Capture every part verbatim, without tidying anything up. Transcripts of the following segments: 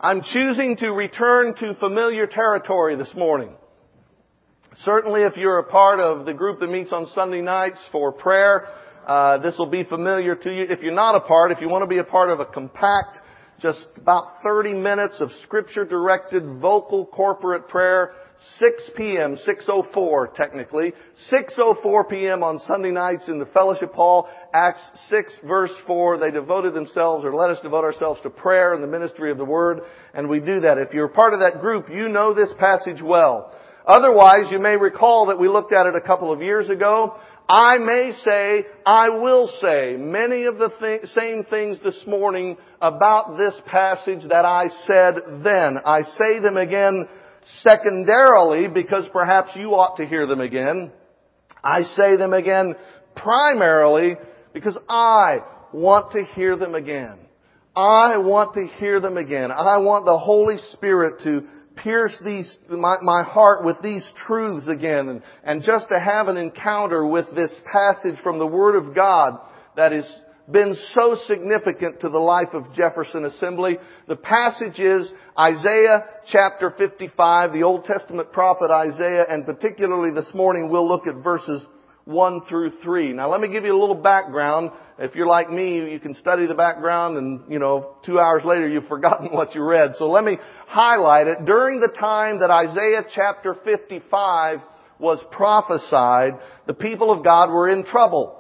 I'm choosing to return to familiar territory this morning. Certainly if you're a part of the group that meets on Sunday nights for prayer, uh, this will be familiar to you. If you're not a part, if you want to be a part of a compact, just about thirty minutes of Scripture-directed vocal corporate prayer, six p.m., six oh four technically, six oh four p.m. on Sunday nights in the fellowship hall, Acts six verse four, they devoted themselves or let us devote ourselves to prayer and the ministry of the Word, and we do that. If you're part of that group, you know this passage well. Otherwise, you may recall that we looked at it a couple of years ago. I may say, I will say many of the th- same things this morning about this passage that I said then. I say them again secondarily because perhaps you ought to hear them again. I say them again primarily because I want to hear them again. I want to hear them again. I want the Holy Spirit to pierce these, my, my heart with these truths again, and, and just to have an encounter with this passage from the Word of God that has been so significant to the life of Jefferson Assembly. The passage is Isaiah chapter fifty-five, the Old Testament prophet Isaiah, and particularly this morning we'll look at verses one through three. Now let me give you a little background. If you're like me, you can study the background and, you know, two hours later you've forgotten what you read. So let me highlight it. During the time that Isaiah chapter fifty-five was prophesied, the people of God were in trouble.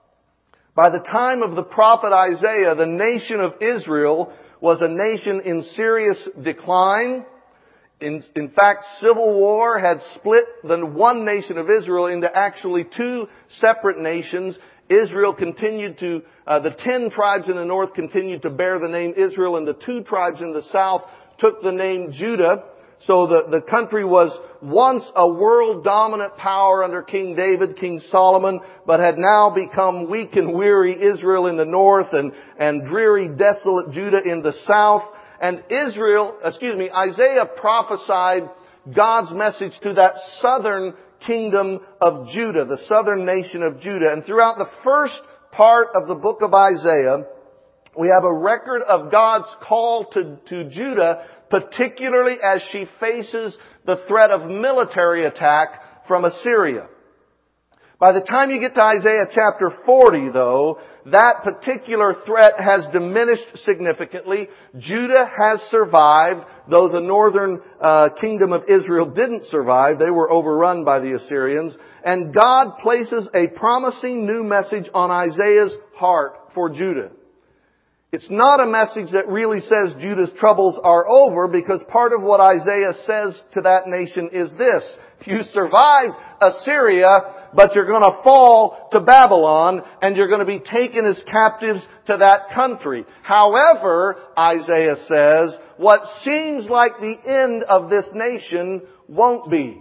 By the time of the prophet Isaiah, the nation of Israel was a nation in serious decline. In, in fact, civil war had split the one nation of Israel into actually two separate nations. Israel continued to, uh, the ten tribes in the north continued to bear the name Israel, and the two tribes in the south took the name Judah. So the, the country was once a world dominant power under King David, King Solomon, but had now become weak and weary Israel in the north and, and dreary, desolate Judah in the south. And Israel, excuse me, Isaiah prophesied God's message to that southern kingdom of Judah, the southern nation of Judah. And throughout the first part of the book of Isaiah, we have a record of God's call to, to Judah, particularly as she faces the threat of military attack from Assyria. By the time you get to Isaiah chapter forty, though, that particular threat has diminished significantly. Judah has survived, though the northern uh, kingdom of Israel didn't survive. They were overrun by the Assyrians. And God places a promising new message on Isaiah's heart for Judah. It's not a message that really says Judah's troubles are over, because part of what Isaiah says to that nation is this: you survived Assyria, but you're going to fall to Babylon, and you're going to be taken as captives to that country. However, Isaiah says, what seems like the end of this nation won't be.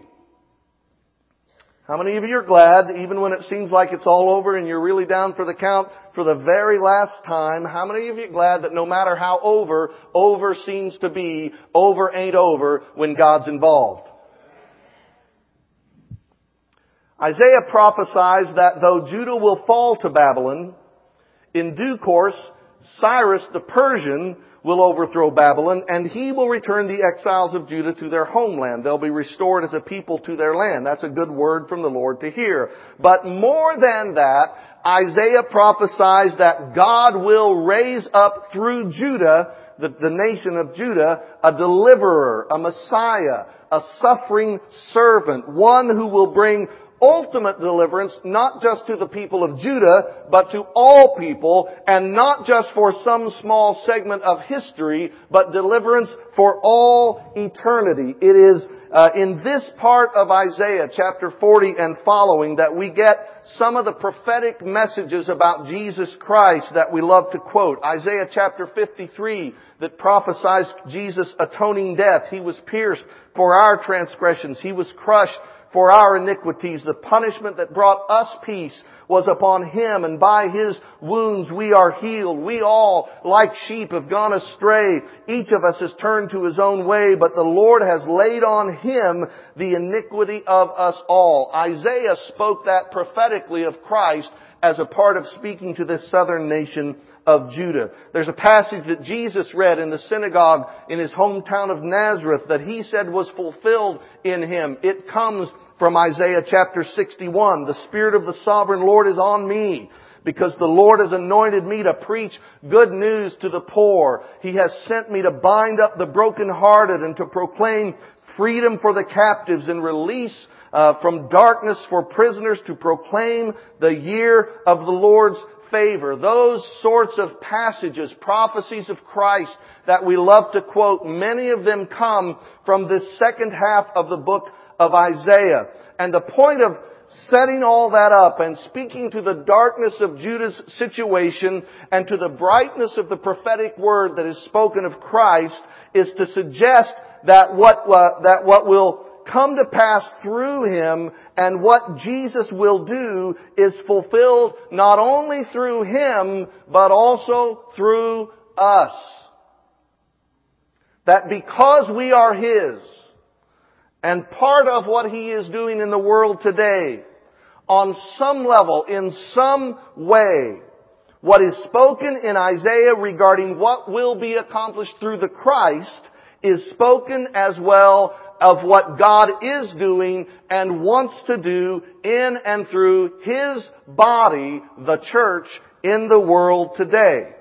How many of you are glad, even when it seems like it's all over and you're really down for the count for the very last time, how many of you are glad that no matter how over, over seems to be, over ain't over when God's involved? Isaiah prophesies that though Judah will fall to Babylon, in due course, Cyrus the Persian will overthrow Babylon, and he will return the exiles of Judah to their homeland. They'll be restored as a people to their land. That's a good word from the Lord to hear. But more than that, Isaiah prophesies that God will raise up through Judah, the, the nation of Judah, a deliverer, a Messiah, a suffering servant, one who will bring ultimate deliverance, not just to the people of Judah, but to all people, and not just for some small segment of history, but deliverance for all eternity. It is uh, in this part of Isaiah chapter forty and following that we get some of the prophetic messages about Jesus Christ that we love to quote. Isaiah chapter fifty-three that prophesies Jesus' atoning death. He was pierced for our transgressions. He was crushed for our iniquities. The punishment that brought us peace was upon Him, and by His wounds we are healed. We all, like sheep, have gone astray. Each of us has turned to his own way, but the Lord has laid on Him the iniquity of us all. Isaiah spoke that prophetically of Christ as a part of speaking to this southern nation of Judah. There's a passage that Jesus read in the synagogue in His hometown of Nazareth that He said was fulfilled in Him. It comes from Isaiah chapter sixty-one. The Spirit of the Sovereign Lord is on me, because the Lord has anointed me to preach good news to the poor. He has sent me to bind up the brokenhearted and to proclaim freedom for the captives and release uh, from darkness for prisoners, to proclaim the year of the Lord's favor. Those sorts of passages, prophecies of Christ that we love to quote, many of them come from this second half of the book of Isaiah. And the point of setting all that up and speaking to the darkness of Judah's situation and to the brightness of the prophetic word that is spoken of Christ is to suggest that what, uh, that what will come to pass through Him and what Jesus will do is fulfilled not only through Him, but also through us. That because we are His, and part of what He is doing in the world today, on some level, in some way, what is spoken in Isaiah regarding what will be accomplished through the Christ is spoken as well of what God is doing and wants to do in and through His body, the church, in the world today.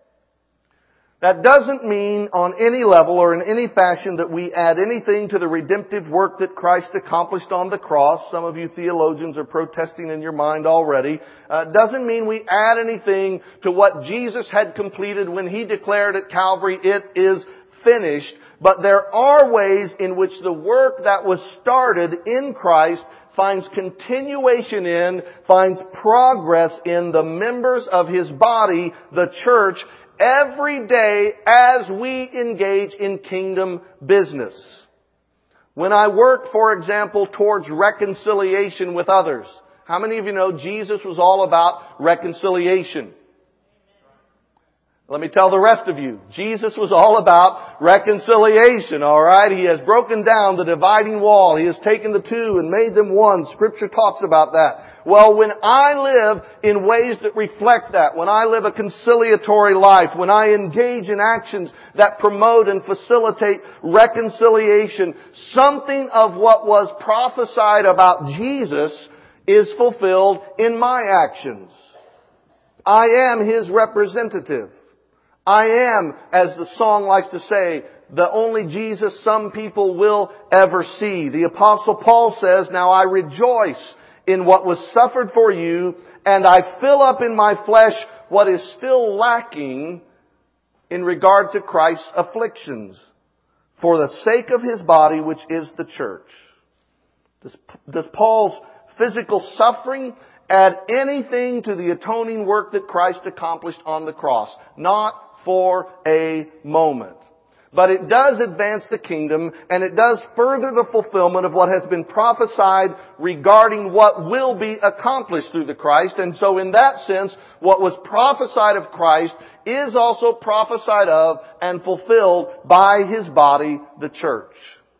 That doesn't mean on any level or in any fashion that we add anything to the redemptive work that Christ accomplished on the cross. Some of you theologians are protesting in your mind already. Uh, doesn't mean we add anything to what Jesus had completed when He declared at Calvary, it is finished. But there are ways in which the work that was started in Christ finds continuation in, finds progress in the members of His body, the church, every day as we engage in kingdom business. When I work, for example, towards reconciliation with others, how many of you know Jesus was all about reconciliation? Let me tell the rest of you, Jesus was all about reconciliation, alright? He has broken down the dividing wall. He has taken the two and made them one. Scripture talks about that. Well, when I live in ways that reflect that, when I live a conciliatory life, when I engage in actions that promote and facilitate reconciliation, something of what was prophesied about Jesus is fulfilled in my actions. I am His representative. I am, as the song likes to say, the only Jesus some people will ever see. The Apostle Paul says, now I rejoice in what was suffered for you, and I fill up in my flesh what is still lacking in regard to Christ's afflictions, for the sake of His body, which is the church. Does, does Paul's physical suffering add anything to the atoning work that Christ accomplished on the cross? Not for a moment. But it does advance the kingdom, and it does further the fulfillment of what has been prophesied regarding what will be accomplished through the Christ. And so in that sense, what was prophesied of Christ is also prophesied of and fulfilled by His body, the church.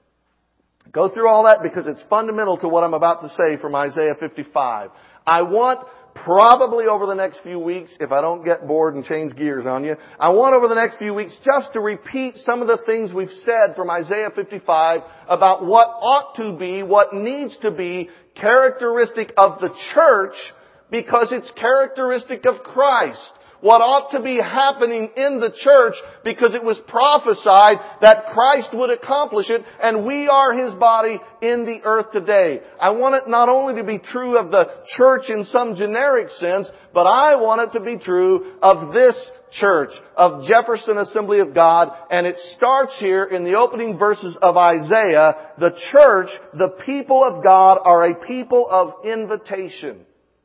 Go through all that because it's fundamental to what I'm about to say from Isaiah fifty-five. I want probably over the next few weeks, if I don't get bored and change gears on you, I want over the next few weeks just to repeat some of the things we've said from Isaiah fifty-five about what ought to be, what needs to be characteristic of the church because it's characteristic of Christ. What ought to be happening in the church because it was prophesied that Christ would accomplish it, and we are His body in the earth today. I want it not only to be true of the church in some generic sense, but I want it to be true of this church, of Jefferson Assembly of God, and it starts here in the opening verses of Isaiah. The church, the people of God, are a people of invitation.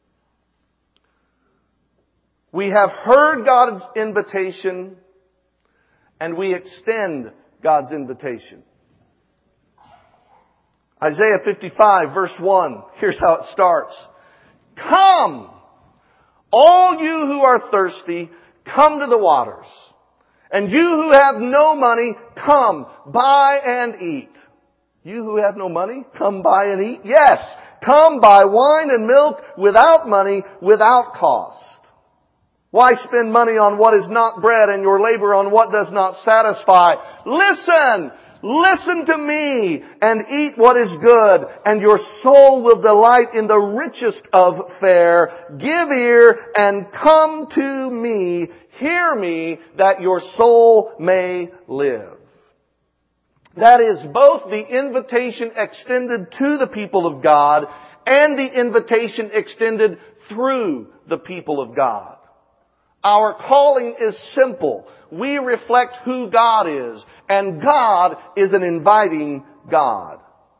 We have heard God's invitation, and we extend God's invitation. Isaiah fifty-five verse one, here's how it starts. Come, all you who are thirsty, come to the waters. And you who have no money, come, buy and eat. You who have no money, come buy and eat? Yes, come buy wine and milk without money, without cost. Why spend money on what is not bread and your labor on what does not satisfy? Listen! Listen to me and eat what is good, and your soul will delight in the richest of fare. Give ear and come to me. Hear me, that your soul may live. That is both the invitation extended to the people of God and the invitation extended through the people of God. Our calling is simple. We reflect who God is, and God is an inviting God.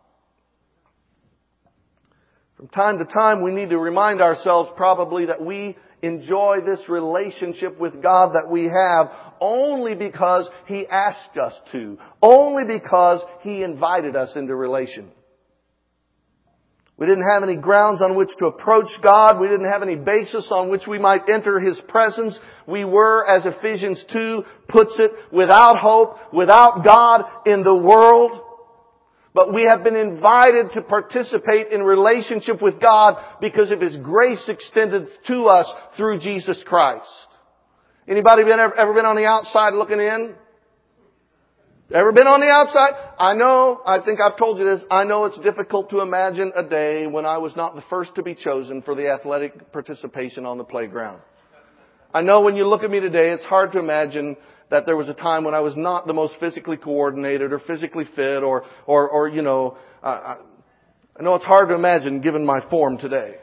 From time to time, we need to remind ourselves probably that we enjoy this relationship with God that we have only because He asked us to, only because He invited us into relation. We didn't have any grounds on which to approach God. We didn't have any basis on which we might enter His presence. We were, as Ephesians two puts it, without hope, without God in the world. But we have been invited to participate in relationship with God because of His grace extended to us through Jesus Christ. Anybody been, ever, ever been on the outside looking in? Ever been on the outside? I know, I think I've told you this, I know it's difficult to imagine a day when I was not the first to be chosen for the athletic participation on the playground. I know when you look at me today, it's hard to imagine that there was a time when I was not the most physically coordinated or physically fit or, or, or you know, uh, I, I know it's hard to imagine given my form today.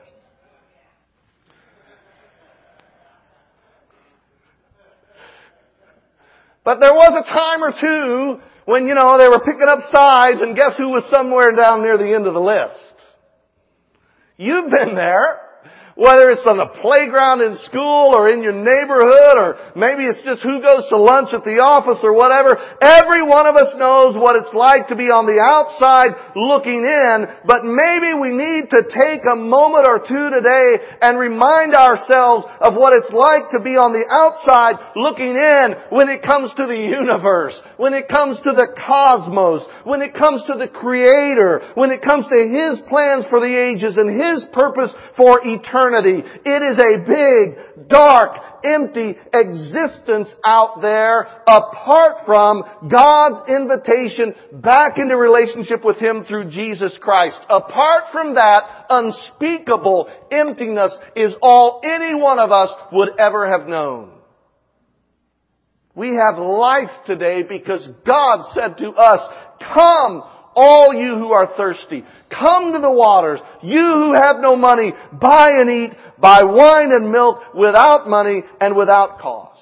But there was a time or two when, you know, they were picking up sides, and guess who was somewhere down near the end of the list? You've been there. Whether it's on the playground in school or in your neighborhood, or maybe it's just who goes to lunch at the office or whatever. Every one of us knows what it's like to be on the outside looking in, but maybe we need to take a moment or two today and remind ourselves of what it's like to be on the outside looking in when it comes to the universe, when it comes to the cosmos, when it comes to the Creator, when it comes to His plans for the ages and His purpose for eternity. It is a big, dark, empty existence out there apart from God's invitation back into relationship with Him through Jesus Christ. Apart from that, unspeakable emptiness is all any one of us would ever have known. We have life today because God said to us, "Come, all you who are thirsty, come to the waters. You who have no money, buy and eat, buy wine and milk without money and without cost."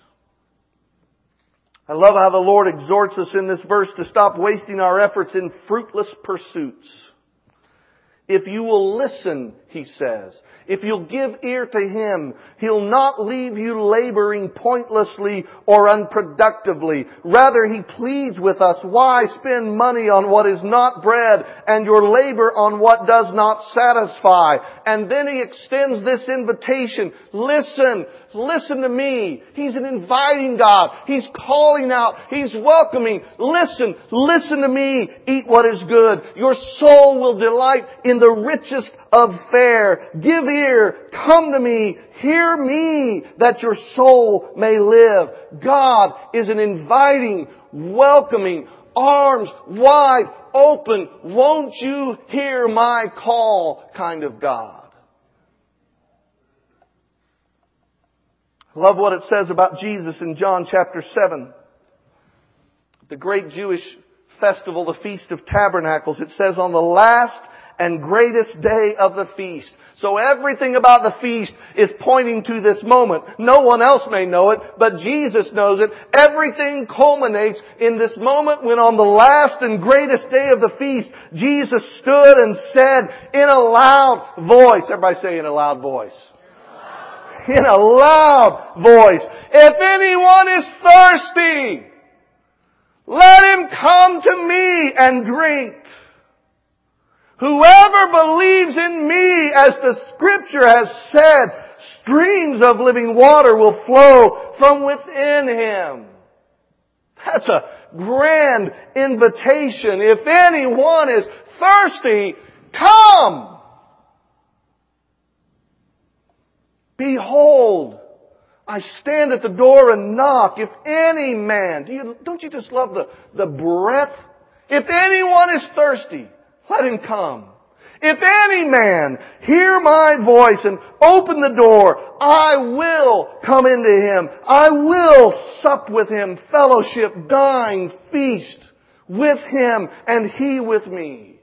I love how the Lord exhorts us in this verse to stop wasting our efforts in fruitless pursuits. If you will listen, He says, if you'll give ear to Him, He'll not leave you laboring pointlessly or unproductively. Rather, He pleads with us, why spend money on what is not bread and your labor on what does not satisfy? And then He extends this invitation. Listen, listen to me. He's an inviting God. He's calling out. He's welcoming. Listen, listen to me. Eat what is good. Your soul will delight in the richest of fare. Give ear. Come to me. Hear me, that your soul may live. God is an inviting, welcoming, arms wide open, won't you hear my call kind of God. I love what it says about Jesus in John chapter seven. The great Jewish festival, the Feast of Tabernacles. It says on the last and greatest day of the feast. So everything about the feast is pointing to this moment. No one else may know it, but Jesus knows it. Everything culminates in this moment when on the last and greatest day of the feast, Jesus stood and said in a loud voice, everybody say in a loud voice. In a loud voice, if anyone is thirsty, let him come to me and drink. Whoever believes in me, as the Scripture has said, streams of living water will flow from within him. That's a grand invitation. If anyone is thirsty, come. Behold, I stand at the door and knock. If any man, do you, don't you just love the, the breadth? If anyone is thirsty, let him come. If any man hear my voice and open the door, I will come into him. I will sup with him, fellowship, dine, feast with him, and he with me.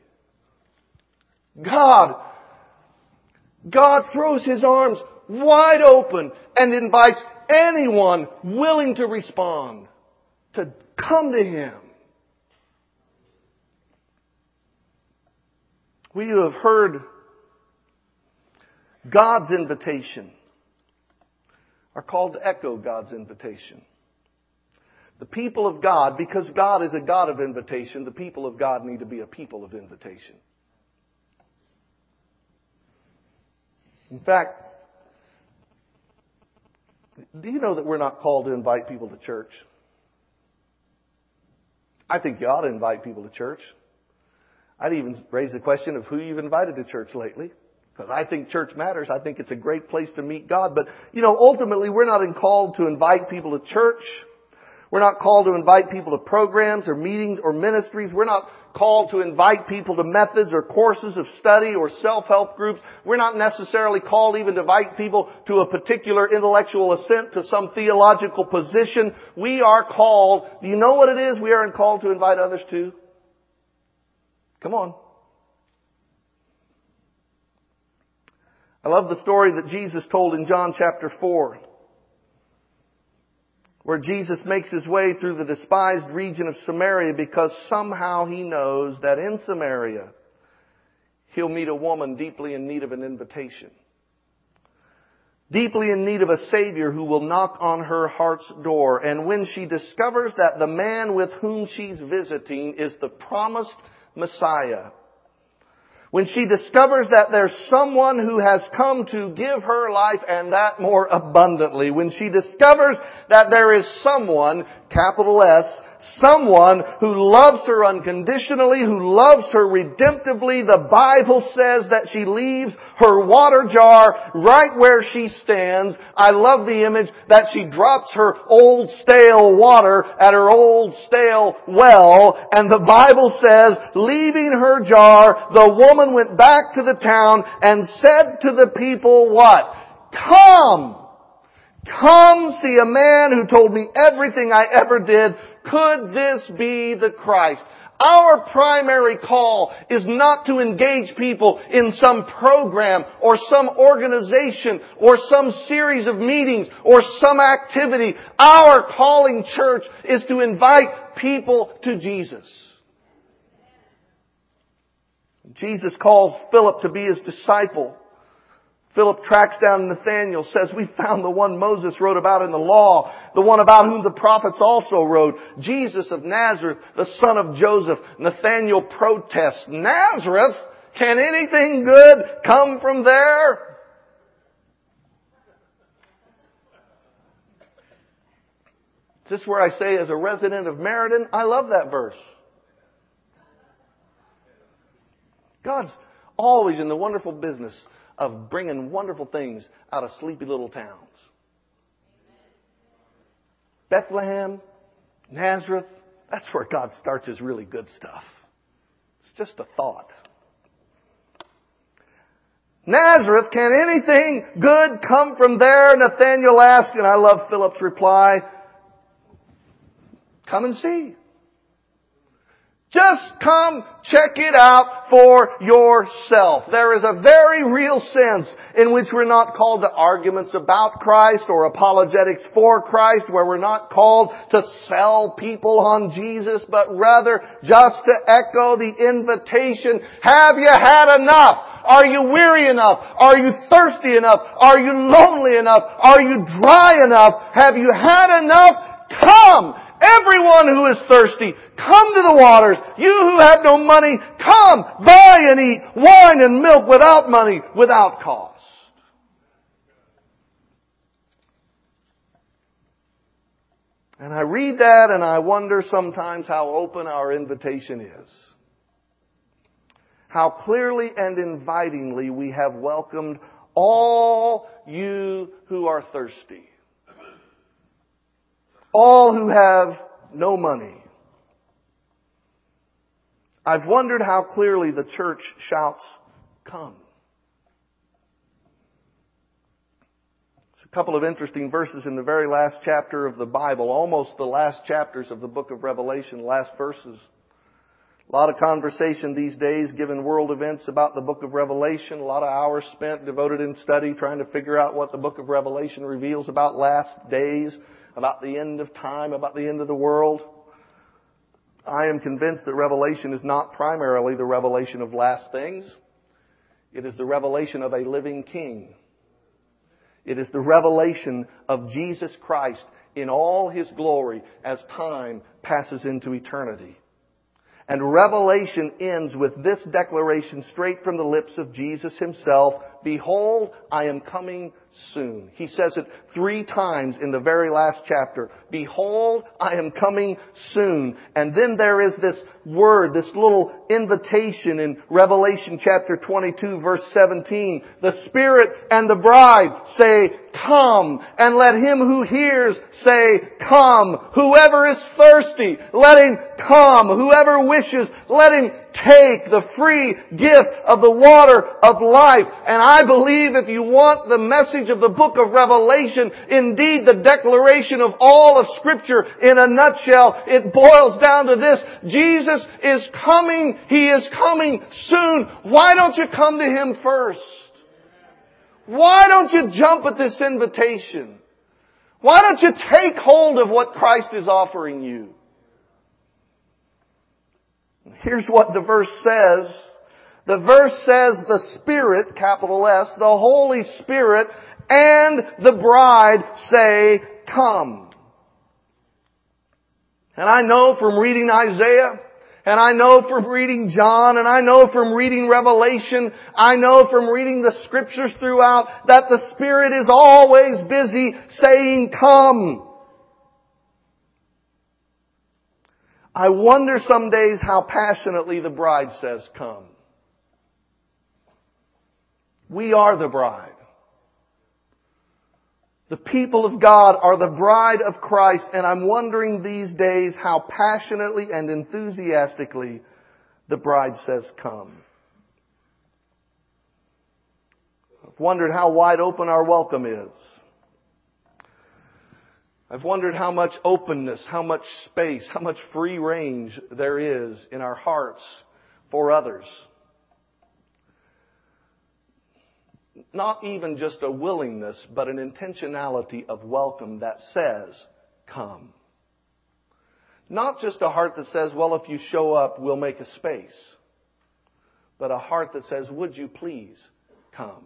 God, God throws His arms wide open and invites anyone willing to respond to come to Him. We have heard God's invitation, are called to echo God's invitation. The people of God, because God is a God of invitation, the people of God need to be a people of invitation. In fact, do you know that we're not called to invite people to church? I think you ought to invite people to church. I'd even raise the question of who you've invited to church lately. Because I think church matters. I think it's a great place to meet God. But, you know, ultimately we're not called to invite people to church. We're not called to invite people to programs or meetings or ministries. We're not called to invite people to methods or courses of study or self-help groups. We're not necessarily called even to invite people to a particular intellectual assent to some theological position. We are called, do you know what it is we are called to invite others to? Come on. I love the story that Jesus told in John chapter four, where Jesus makes His way through the despised region of Samaria because somehow He knows that in Samaria He'll meet a woman deeply in need of an invitation. Deeply in need of a Savior who will knock on her heart's door. And when she discovers that the man with whom she's visiting is the promised Messiah, when she discovers that there's someone who has come to give her life and that more abundantly, when she discovers that there is someone, capital S, someone who loves her unconditionally, who loves her redemptively, the Bible says that she leaves her water jar right where she stands. I love the image that she drops her old stale water at her old stale well, and the Bible says, leaving her jar, the woman went back to the town and said to the people, what? Come! Come see a man who told me everything I ever did. Could this be the Christ? Our primary call is not to engage people in some program or some organization or some series of meetings or some activity. Our calling, church, is to invite people to Jesus. Jesus calls Philip to be His disciple. Philip tracks down Nathanael, says, we found the one Moses wrote about in the law, the one about whom the prophets also wrote, Jesus of Nazareth, the son of Joseph. Nathanael protests, Nazareth? Can anything good come from there? Is this where I say, as a resident of Meriden, I love that verse. God's always in the wonderful business of bringing wonderful things out of sleepy little towns. Bethlehem, Nazareth, that's where God starts His really good stuff. It's just a thought. Nazareth, can anything good come from there? Nathanael asked, and I love Philip's reply, come and see. Just come check it out for yourself. There is a very real sense in which we're not called to arguments about Christ or apologetics for Christ, where we're not called to sell people on Jesus, but rather just to echo the invitation, have you had enough? Are you weary enough? Are you thirsty enough? Are you lonely enough? Are you dry enough? Have you had enough? Come! Everyone who is thirsty, come to the waters. You who have no money, come, buy and eat wine and milk without money, without cost. And I read that and I wonder sometimes how open our invitation is. How clearly and invitingly we have welcomed all you who are thirsty. all who have no money. I've wondered how clearly the church shouts, come. There's a couple of interesting verses in the very last chapter of the Bible, almost the last chapters of the book of Revelation, last verses. A lot of conversation these days, given world events, about the book of Revelation. A lot of hours spent devoted in study, trying to figure out what the book of Revelation reveals about last days, about the end of time, about the end of the world. I am convinced that Revelation is not primarily the revelation of last things. It is the revelation of a living King. It is the revelation of Jesus Christ in all His glory as time passes into eternity. And Revelation ends with this declaration straight from the lips of Jesus Himself, behold, I am coming soon. He says it three times in the very last chapter. Behold, I am coming soon. And then there is this word, this little invitation in Revelation chapter twenty-two, verse seventeen. The Spirit and the bride say, come. And let him who hears say, come. Whoever is thirsty, let him come. Whoever wishes, let him take the free gift of the water of life. And I believe if you want the message of the book of Revelation, indeed the declaration of all of Scripture in a nutshell, it boils down to this. Jesus is coming. He is coming soon. Why don't you come to Him first? Why don't you jump at this invitation? Why don't you take hold of what Christ is offering you? Here's what the verse says. The verse says the Spirit, capital S, the Holy Spirit, and the bride say, come. And I know from reading Isaiah, and I know from reading John, and I know from reading Revelation, I know from reading the Scriptures throughout, that the Spirit is always busy saying, come. I wonder some days how passionately the bride says, come. We are the bride. The people of God are the bride of Christ, and I'm wondering these days how passionately and enthusiastically the bride says, come. I've wondered how wide open our welcome is. I've wondered how much openness, how much space, how much free range there is in our hearts for others. Not even just a willingness, but an intentionality of welcome that says, come. Not just a heart that says, well, if you show up, we'll make a space. But a heart that says, would you please come?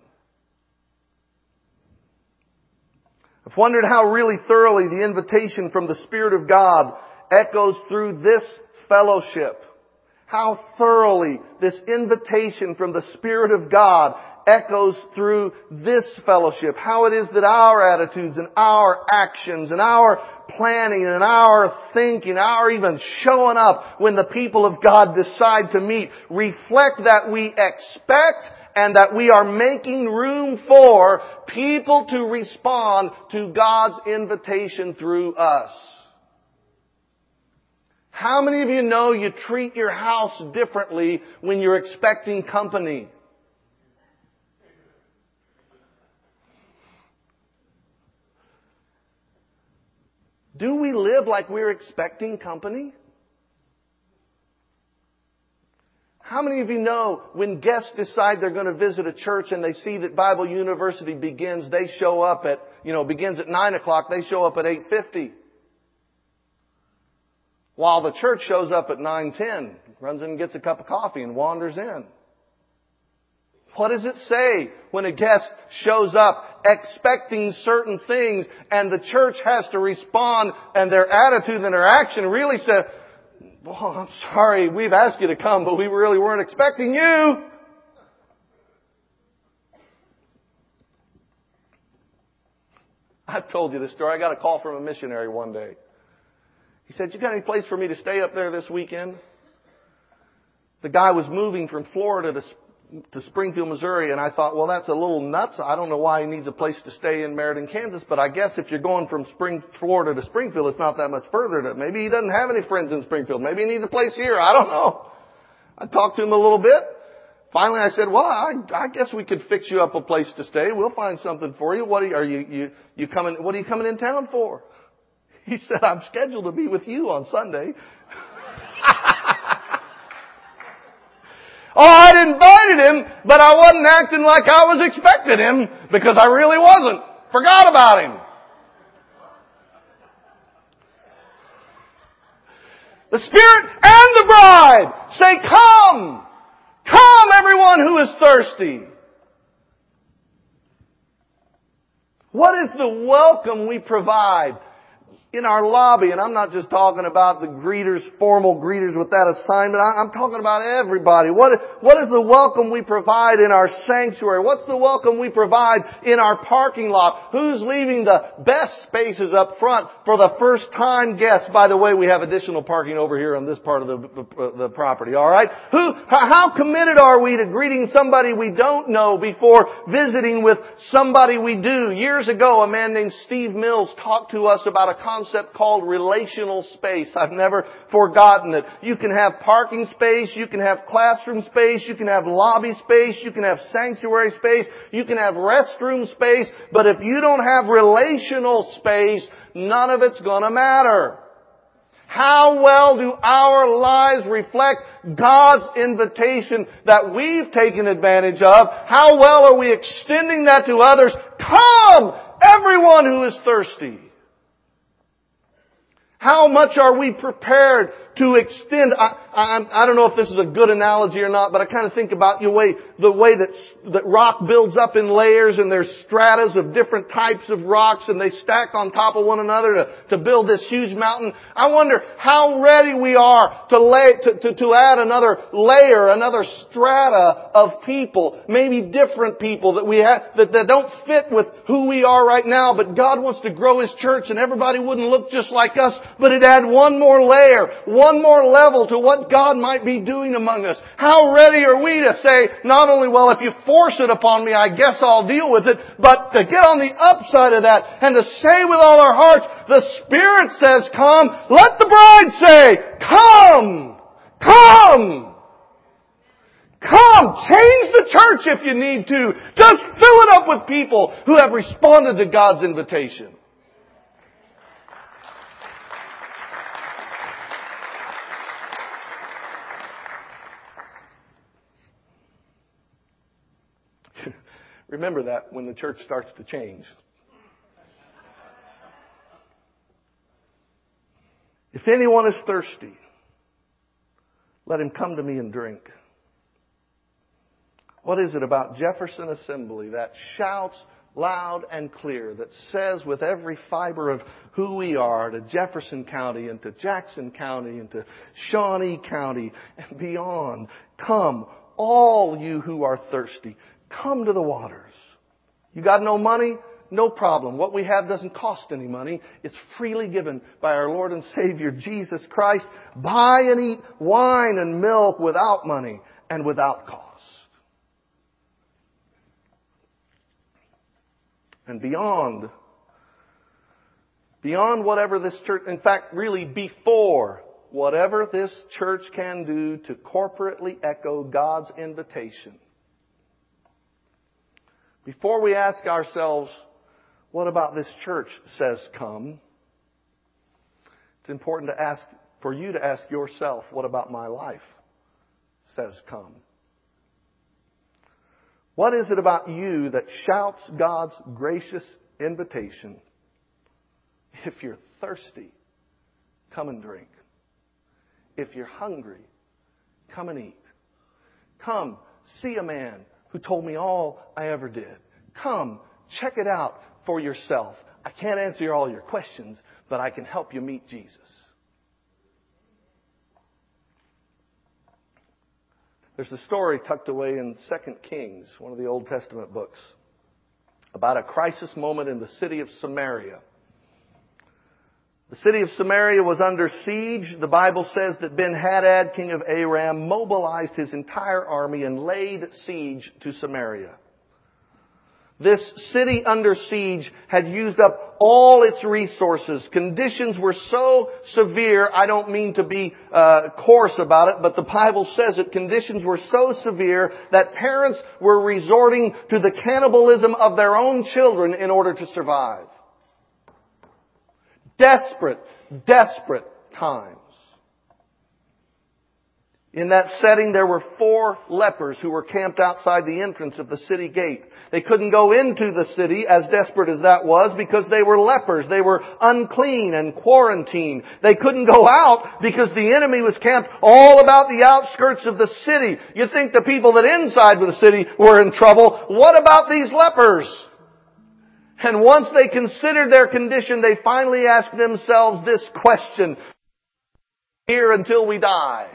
I've wondered how really thoroughly the invitation from the Spirit of God echoes through this fellowship. How thoroughly this invitation from the Spirit of God echoes through this fellowship. How it is that our attitudes and our actions and our planning and our thinking, our even showing up when the people of God decide to meet, reflect that we expect and that we are making room for people to respond to God's invitation through us. How many of you know you treat your house differently when you're expecting company? Do we live like we're expecting company? How many of you know when guests decide they're going to visit a church and they see that Bible University begins, they show up at, you know, begins at nine o'clock, they show up at eight fifty. While the church shows up at nine ten, runs in and gets a cup of coffee and wanders in. What does it say when a guest shows up expecting certain things and the church has to respond and their attitude and their action really says, well, I'm sorry, we've asked you to come, but we really weren't expecting you. I've told you this story. I got a call from a missionary one day. He said, you got any place for me to stay up there this weekend? The guy was moving from Florida to to Springfield, Missouri, and I thought, well, that's a little nuts. I don't know why he needs a place to stay in Meriden, Kansas, but I guess if you're going from Spring, Florida to Springfield, it's not that much further. To, maybe he doesn't have any friends in Springfield. Maybe he needs a place here. I don't know. I talked to him a little bit. Finally, I said, well, I, I guess we could fix you up a place to stay. We'll find something for you. What are you, are you, you, you coming, what are you coming in town for? He said, I'm scheduled to be with you on Sunday. Oh, I'd invited him, but I wasn't acting like I was expecting him because I really wasn't. Forgot about him. The Spirit and the bride say, come. Come, everyone who is thirsty. What is the welcome we provide in our lobby? And I'm not just talking about the greeters, formal greeters with that assignment. I'm talking about everybody. What, what is the welcome we provide in our sanctuary? What's the welcome we provide in our parking lot? Who's leaving the best spaces up front for the first time guests? By the way, we have additional parking over here on this part of the, the, the property. All right. Who, how committed are we to greeting somebody we don't know before visiting with somebody we do? Years ago, a man named Steve Mills talked to us about a concept concept called relational space. I've never forgotten it. You can have parking space, you can have classroom space, you can have lobby space, you can have sanctuary space, you can have restroom space, but if you don't have relational space, none of it's gonna matter. How well do our lives reflect God's invitation that we've taken advantage of? How well are we extending that to others? Come, everyone who is thirsty. How much are we prepared to extend? I, I, I don't know if this is a good analogy or not, but I kind of think about the way, the way that, that rock builds up in layers and there's stratas of different types of rocks and they stack on top of one another to, to build this huge mountain. I wonder how ready we are to lay, to, to, to add another layer, another strata of people, maybe different people that we have, that, that don't fit with who we are right now, but God wants to grow His church and everybody wouldn't look just like us, but it add one more layer, one more level to what God might be doing among us. How ready are we to say, not only, well, if you force it upon me, I guess I'll deal with it, but to get on the upside of that and to say with all our hearts, the Spirit says come, let the bride say, come, come. Come, change the church if you need to. Just fill it up with people who have responded to God's invitation. Remember that when the church starts to change. If anyone is thirsty, let him come to me and drink. What is it about Jefferson Assembly that shouts loud and clear, that says with every fiber of who we are to Jefferson County and to Jackson County and to Shawnee County and beyond, come, all you who are thirsty, come to the waters. You got no money? No problem. What we have doesn't cost any money. It's freely given by our Lord and Savior, Jesus Christ. Buy and eat wine and milk without money and without cost. And beyond, beyond whatever this church, in fact, really before whatever this church can do to corporately echo God's invitation. Before we ask ourselves, what about this church says come? It's important to ask, for you to ask yourself, what about my life says come? What is it about you that shouts God's gracious invitation? If you're thirsty, come and drink. If you're hungry, come and eat. Come, see a man who told me all I ever did. Come, check it out for yourself. I can't answer all your questions, but I can help you meet Jesus. There's a story tucked away in Second Kings, one of the Old Testament books, about a crisis moment in the city of Samaria. The city of Samaria was under siege. The Bible says that Ben-Hadad, king of Aram, mobilized his entire army and laid siege to Samaria. This city under siege had used up all its resources. Conditions were so severe, I don't mean to be uh, coarse about it, but the Bible says that conditions were so severe that parents were resorting to the cannibalism of their own children in order to survive. Desperate, desperate times. In that setting, there were four lepers who were camped outside the entrance of the city gate. They couldn't go into the city, as desperate as that was, because they were lepers. They were unclean and quarantined. They couldn't go out because the enemy was camped all about the outskirts of the city. You'd think the people that inside the city were in trouble. What about these lepers? And once they considered their condition, they finally asked themselves this question: here until we die?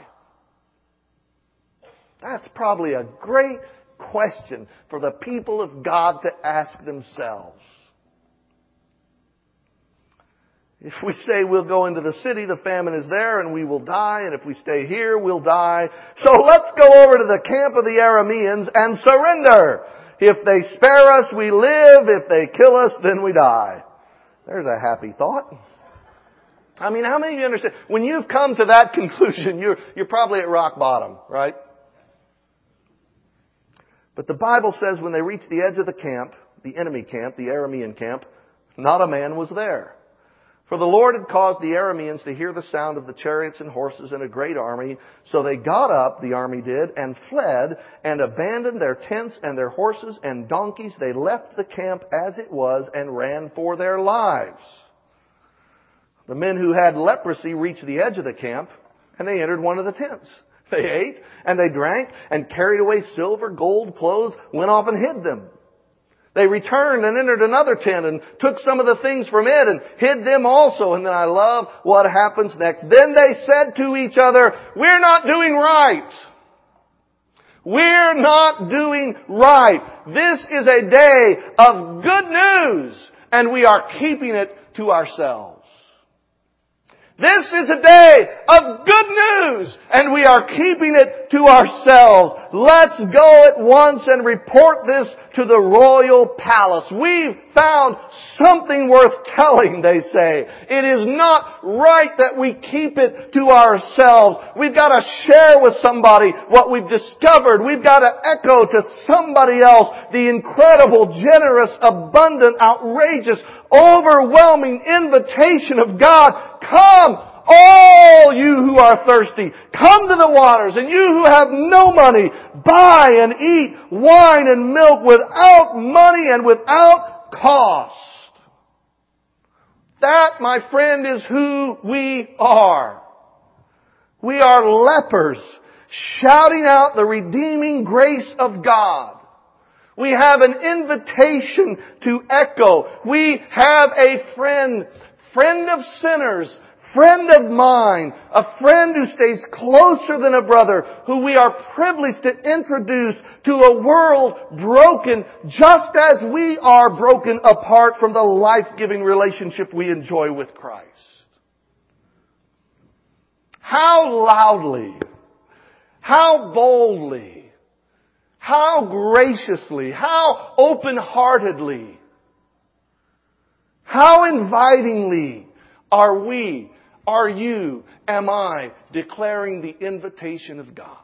That's probably a great question for the people of God to ask themselves. If we say we'll go into the city, the famine is there and we will die. And if we stay here, we'll die. So let's go over to the camp of the Arameans and surrender. If they spare us, we live. If they kill us, then we die. There's a happy thought. I mean, how many of you understand? When you've come to that conclusion, you're, you're probably at rock bottom, right? But the Bible says when they reached the edge of the camp, the enemy camp, the Aramean camp, not a man was there. For the Lord had caused the Arameans to hear the sound of the chariots and horses and a great army. So they got up, the army did, and fled and abandoned their tents and their horses and donkeys. They left the camp as it was and ran for their lives. The men who had leprosy reached the edge of the camp and they entered one of the tents. They ate and they drank and carried away silver, gold, clothes, went off and hid them. They returned and entered another tent and took some of the things from it and hid them also. And then I love what happens next. Then they said to each other, we're not doing right. We're not doing right. This is a day of good news and we are keeping it to ourselves. This is a day of good news, and we are keeping it to ourselves. Let's go at once and report this to the royal palace. We've found something worth telling, they say. It is not right that we keep it to ourselves. We've got to share with somebody what we've discovered. We've got to echo to somebody else the incredible, generous, abundant, outrageous, overwhelming invitation of God. Come, all you who are thirsty, come to the waters, and you who have no money, buy and eat wine and milk without money and without cost. That, my friend, is who we are. We are lepers, shouting out the redeeming grace of God. We have an invitation to echo. We have a friend, friend of sinners, friend of mine, a friend who stays closer than a brother, who we are privileged to introduce to a world broken just as we are broken apart from the life-giving relationship we enjoy with Christ. How loudly, how boldly, how graciously, how open-heartedly, how invitingly are we, are you, am I declaring the invitation of God?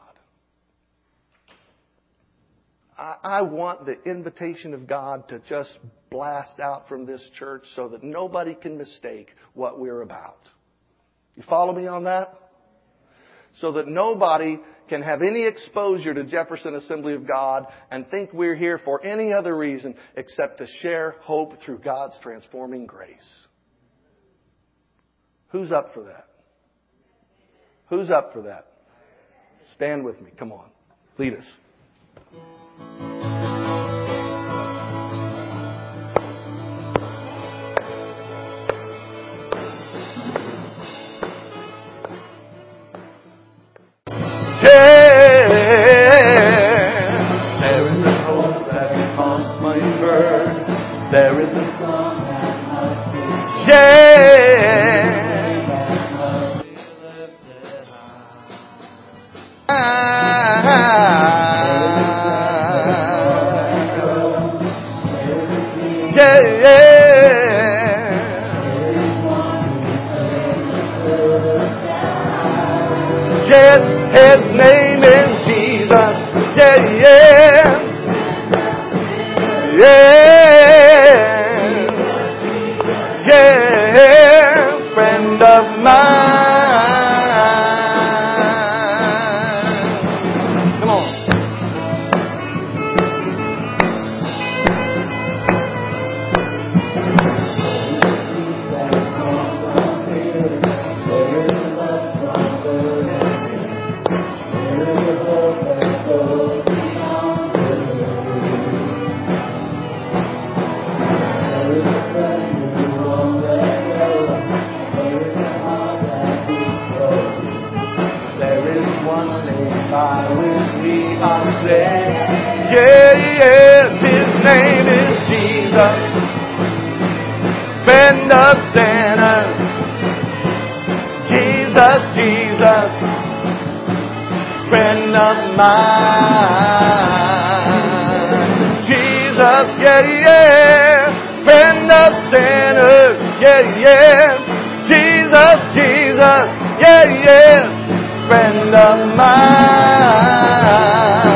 I, I want the invitation of God to just blast out from this church so that nobody can mistake what we're about. You follow me on that? So that nobody can have any exposure to Jefferson Assembly of God and think we're here for any other reason except to share hope through God's transforming grace. Who's up for that? Who's up for that? Stand with me. Come on. Lead us. There is a song that must be shared. His name is Jesus. Yeah, yeah. Yeah. Yeah. Friend of mine. Come on. Yeah, yes, His name is Jesus, friend of sinners. Jesus, Jesus, friend of mine. Jesus, yeah, yeah, friend of sinners. Yeah, yeah, Jesus, Jesus, yeah, yeah, friend of mine.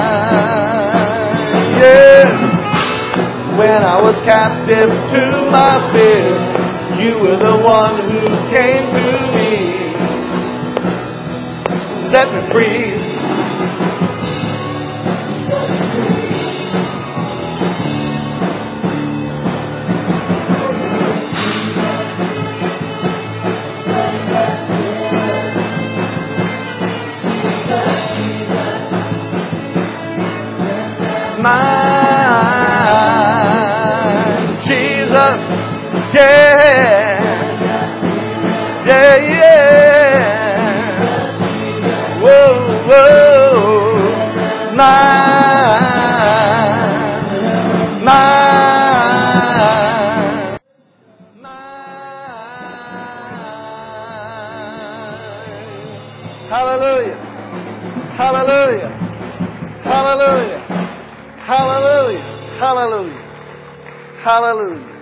Yeah. When I was captive to my fear, You were the one who came to me, set me free. Mine, Jesus, yeah, yeah, yeah. Whoa, whoa, mine, mine, mine. Hallelujah, hallelujah, hallelujah. Hallelujah. Hallelujah. Hallelujah.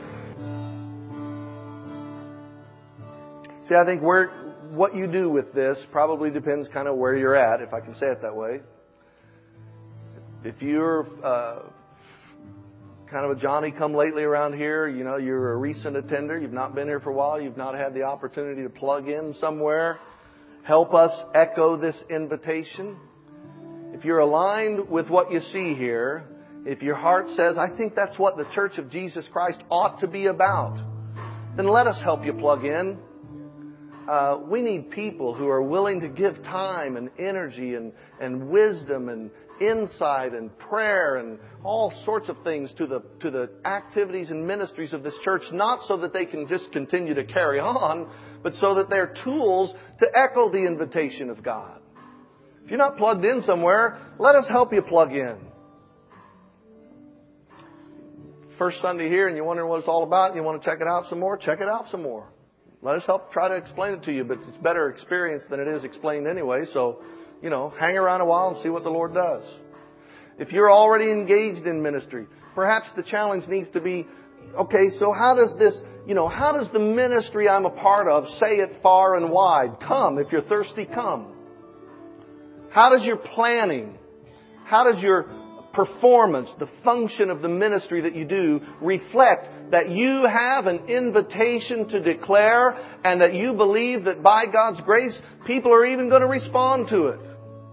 See, I think where what you do with this probably depends kind of where you're at, if I can say it that way. If you're uh, kind of a Johnny-come-lately around here, you know, you're a recent attender, you've not been here for a while, you've not had the opportunity to plug in somewhere, help us echo this invitation. If you're aligned with what you see here, if your heart says, I think that's what the Church of Jesus Christ ought to be about, then let us help you plug in. Uh, we need people who are willing to give time and energy and, and wisdom and insight and prayer and all sorts of things to the, to the activities and ministries of this church, not so that they can just continue to carry on, but so that they're tools to echo the invitation of God. If you're not plugged in somewhere, let us help you plug in. First Sunday here and you're wondering what it's all about and you want to check it out some more, check it out some more. Let us help try to explain it to you, but it's better experience than it is explained anyway. So, you know, hang around a while and see what the Lord does. If you're already engaged in ministry, perhaps the challenge needs to be, okay, so how does this, you know, how does the ministry I'm a part of say it far and wide? Come, if you're thirsty, come. How does your planning, how does your performance, the function of the ministry that you do, reflect that you have an invitation to declare and that you believe that by God's grace, people are even going to respond to it?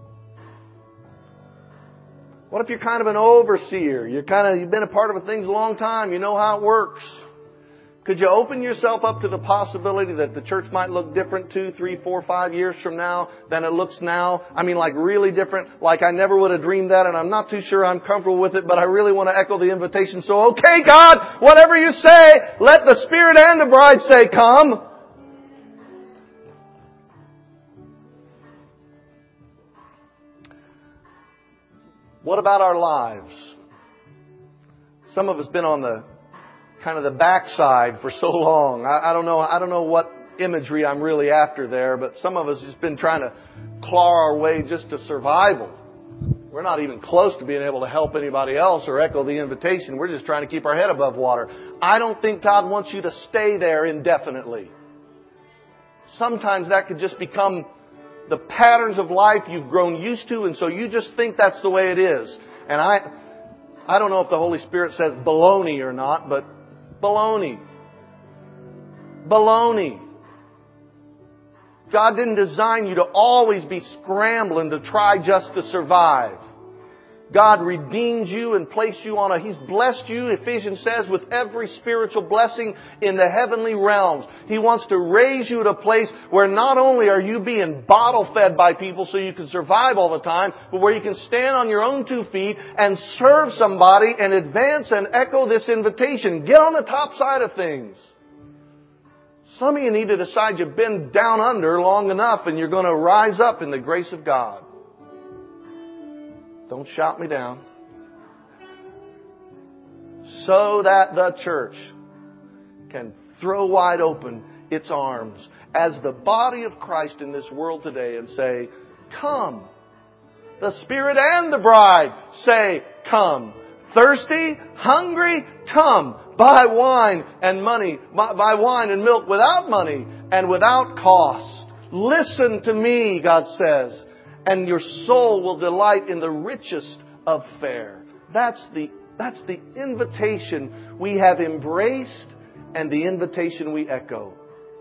What if you're kind of an overseer? You're kind of, you've been a part of things a long time. You know how it works. Could you open yourself up to the possibility that the church might look different two, three, four, five years from now than it looks now? I mean, like really different. Like I never would have dreamed that, and I'm not too sure I'm comfortable with it, but I really want to echo the invitation. So, okay, God, whatever you say, let the Spirit and the bride say, come. What about our lives? Some of us been on the kind of the backside for so long. I, I don't know. I don't know what imagery I'm really after there, but some of us just been trying to claw our way just to survival. We're not even close to being able to help anybody else or echo the invitation. We're just trying to keep our head above water. I don't think God wants you to stay there indefinitely. Sometimes that could just become the patterns of life you've grown used to, and so you just think that's the way it is. And I, I don't know if the Holy Spirit says baloney or not, but baloney. Baloney. God didn't design you to always be scrambling to try just to survive. God redeemed you and placed you on a... He's blessed you, Ephesians says, with every spiritual blessing in the heavenly realms. He wants to raise you to a place where not only are you being bottle fed by people so you can survive all the time, but where you can stand on your own two feet and serve somebody and advance and echo this invitation. Get on the top side of things. Some of you need to decide you've been down under long enough and you're going to rise up in the grace of God. Don't shout me down. So that the church can throw wide open its arms as the body of Christ in this world today and say, come. The Spirit and the bride say, come. Thirsty, hungry, come. Buy wine and money, buy wine and milk without money and without cost. Listen to me, God says. And your soul will delight in the richest of fare. That's the, that's the invitation we have embraced and the invitation we echo.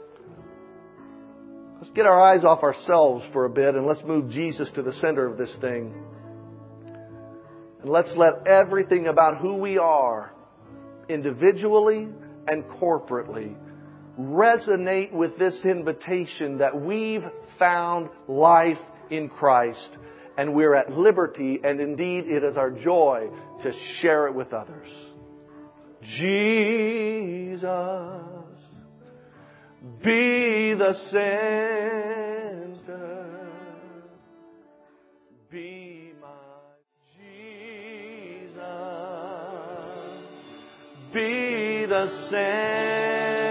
Let's get our eyes off ourselves for a bit and let's move Jesus to the center of this thing. And let's let everything about who we are, individually and corporately, resonate with this invitation that we've found life in Christ, and we're at liberty, and indeed it is our joy to share it with others. Jesus, be the center, be my Jesus, be the center.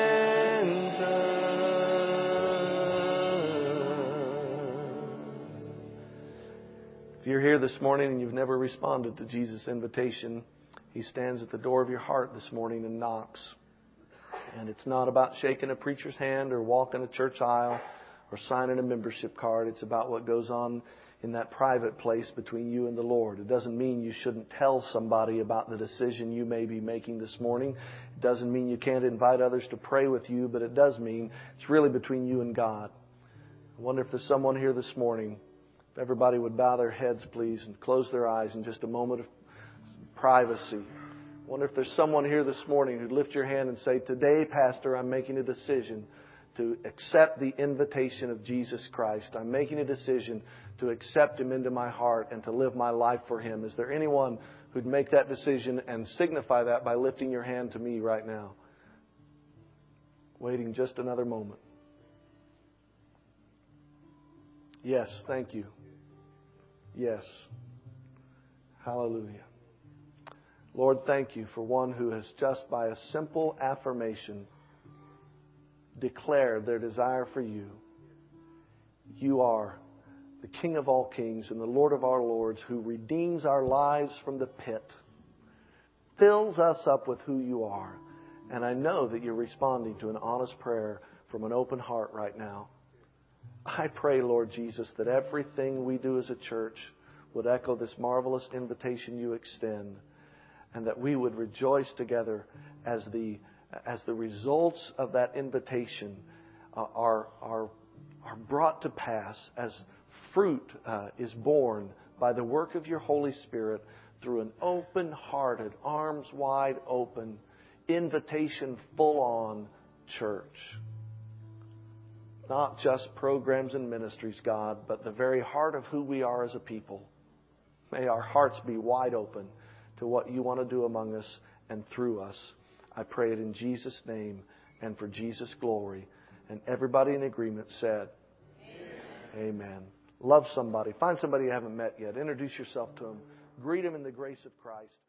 If you're here this morning and you've never responded to Jesus' invitation, He stands at the door of your heart this morning and knocks. And it's not about shaking a preacher's hand or walking a church aisle or signing a membership card. It's about what goes on in that private place between you and the Lord. It doesn't mean you shouldn't tell somebody about the decision you may be making this morning. It doesn't mean you can't invite others to pray with you, but it does mean it's really between you and God. I wonder if there's someone here this morning. If everybody would bow their heads, please, and close their eyes in just a moment of privacy. I wonder if there's someone here this morning who'd lift your hand and say, today, Pastor, I'm making a decision to accept the invitation of Jesus Christ. I'm making a decision to accept Him into my heart and to live my life for Him. Is there anyone who'd make that decision and signify that by lifting your hand to me right now? Waiting just another moment. Yes, thank you. Yes. Hallelujah. Lord, thank you for one who has just by a simple affirmation declared their desire for you. You are the King of all kings and the Lord of our lords, who redeems our lives from the pit, fills us up with who you are. And I know that you're responding to an honest prayer from an open heart right now. I pray, Lord Jesus, that everything we do as a church would echo this marvelous invitation you extend, and that we would rejoice together as the as the results of that invitation uh, are are are brought to pass, as fruit uh, is born by the work of your Holy Spirit through an open-hearted, arms wide open, invitation full on church. Not just programs and ministries, God, but the very heart of who we are as a people. May our hearts be wide open to what you want to do among us and through us. I pray it in Jesus' name and for Jesus' glory. And everybody in agreement said, Amen. Amen. Love somebody. Find somebody you haven't met yet. Introduce yourself to them. Greet them in the grace of Christ.